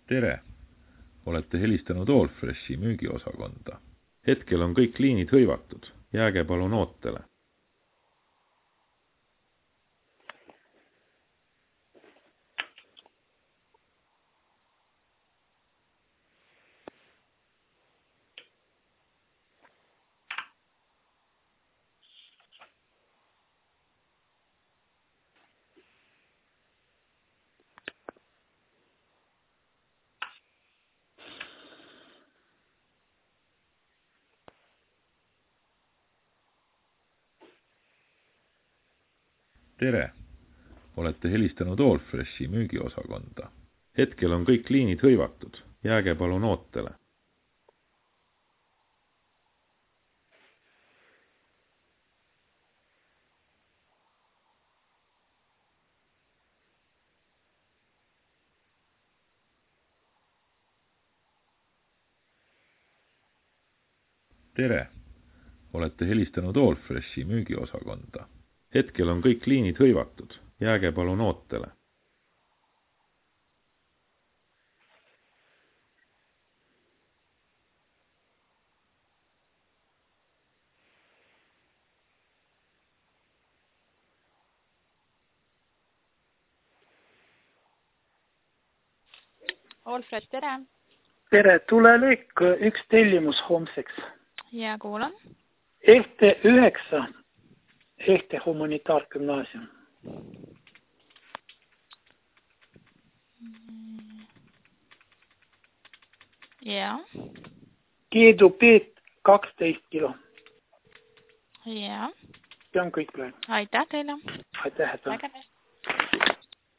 Tere! Olete helistanud Allfreshi müügiosakonda. Hetkel on kõik liinid hõivatud. Jääge palun ootele. Tere! Olete helistanud Allfreshi müügiosakonda. Hetkel on kõik liinid hõivatud. Jääge palun ootele. Tere! Olete helistanud Allfreshi müügiosakonda. Hetkel on kõik liinid hõivatud. Jääge palun ootele. Alfred, tere! Tere, tule lõik üks tellimus homseks. Ja kuulan. Ehte 9, Ehte humanitaargümnaasium. Ja. Keedupeet 12 kilo. Ja. See on kõik praegu. Aitäh teile. Aitäh. Nägemist.